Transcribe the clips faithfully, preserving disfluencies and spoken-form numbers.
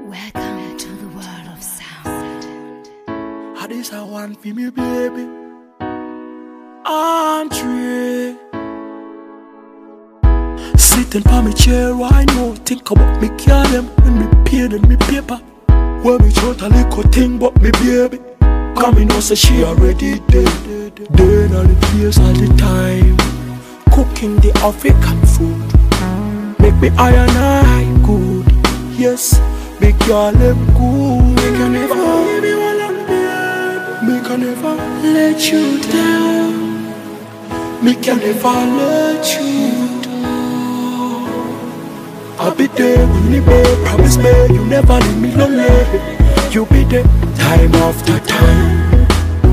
Welcome to the world of sound. How this I want for me, baby. Andre. Sitting by my chair, I know. Think about me, care them when me pen and me paper. When me throat a little thing but me baby. Come me know say she already dead. Dead all the place all the time. Cooking the African food. Make me iron eye good. Yes, make y'all them good. Me can never leave you alone, babe. Me can never let you down. Me can never let you down. I'll be there when you babe. Promise me you never leave me lonely. You be there time after time.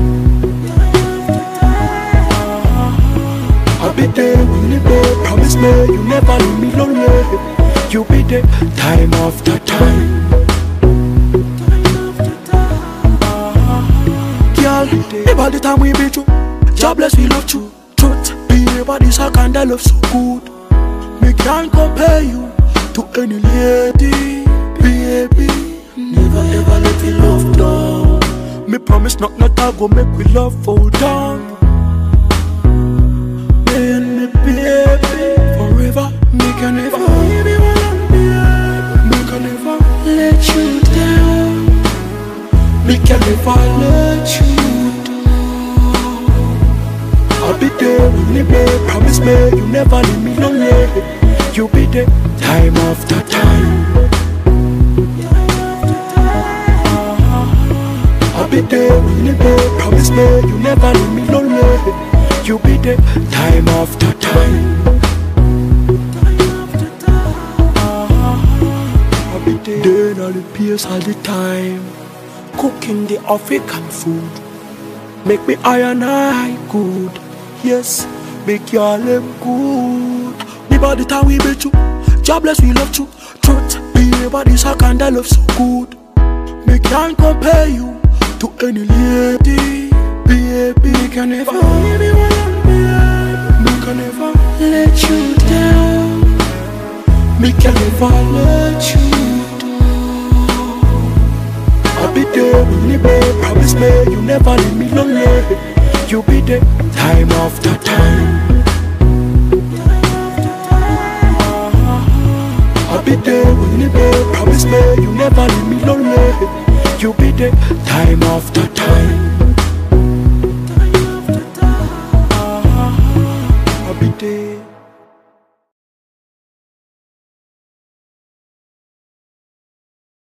I'll be there when you babe. Promise me you never leave me lonely. You be there time after time. Girl, about the time we meet you, jobless we love you. Truth, be about this I kind of love so good. Me can't compare you to any lady, baby. Never ever let me love down. Me promise not not I go make we love fall down. Me and me baby forever. Me can never leave you alone, baby. Me can never let you down. Me can never let you down. I'll be there when you babe. Promise me you never leave me lonely. You be there time after time. I'll be there when you babe. Promise me you never leave me lonely. You be there time after time. I'll be there in all the place all the time. Cooking the African food. Make me iron eye good. Yes, make y'all them good. Me by the time we meet you, jobless we love you. Truth, be about this I kinda love so good. Me can't compare you to any lady, baby. Me can never leave you alone, baby. Me can never let you down. Me can never let you down. I'll be there when you babe. Promise me you never leave me lonely. You be there time after time. I'll be there when you babe. Promise me you never